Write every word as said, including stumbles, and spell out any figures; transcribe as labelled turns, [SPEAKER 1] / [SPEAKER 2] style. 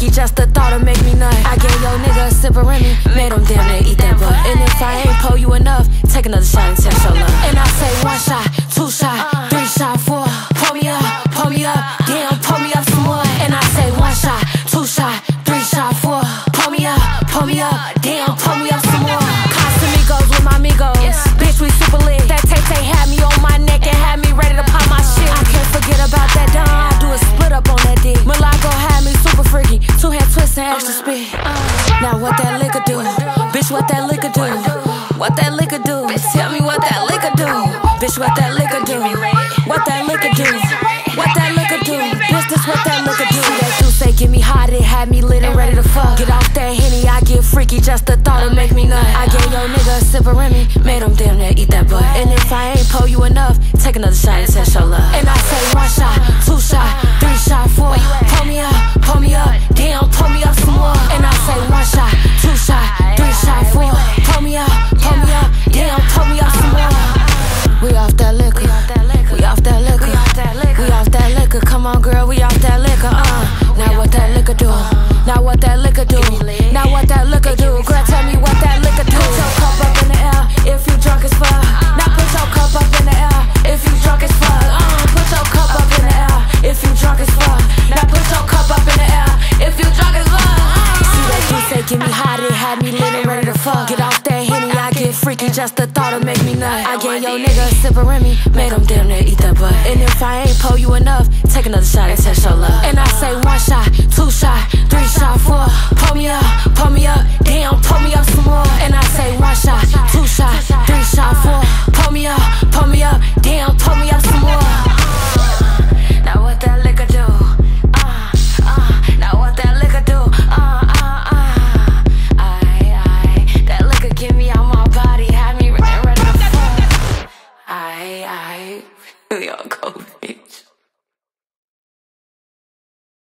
[SPEAKER 1] freaky, just the thought of make me nut. I gave your nigga a sip of Remy, made him damn near eat that butt. And if I ain't po you enough, take another shot and test your love. And I say one shot, two shot, three shot, four. Pull me up, pull me up, damn, pull me up some more. And I say one shot, two shot, three shot, four. Pull me up, pull me up, damn, pull me up some more. Casamigos with my amigos, bitch, we super lit. That Tay-Tay had me on my neck and had me ready to pop my shit. I can't forget about that Don, I do a split up on that dick. Malago had me super freaky, two hand twist and extra spit. Now what that liquor do? Bitch, what that liquor do? What that liquor do? Tell me what that liquor do. Bitch, what that liquor do? What that liquor do? What that liquor do? Bitch, this what that liquor do. That do say get me hot, it had me lit and ready to fuck. Get off that Henny, I get freaky, just the thought of make me nut. I gave your nigga a sip of Remy, made him damn near eat that butt. And if I ain't po you enough, take another shot and test your love. And I say one shot, two shot, three shot, four. Pull me up, pull me up, damn, pull me up some more. And I say one shot, two shot, three shot, four. Pull me up, pull me up, damn, pull me up some more. We off that liquor, we off that liquor, we off that liquor. Come on, girl, we off that liquor. Uh, now what that liquor do? Now what that liquor do? Now what that liquor do? Girl, tell me what that liquor do. Put your cup up in the air if you drunk as fuck. Now put your cup up in the air if you drunk as fuck. Uh, put your cup up in the air if you drunk as fuck. Now put your cup up in the air if you drunk as fuck. See that you say get me hot, it had me lit and ready to fuck. Get off that Henny, I get freaky, just the thought of make me nut. I gave your nigga a sip of Remy, made him damn near eat that butt. And if I ain't po you enough, take another shot and test your love. And I say one shot,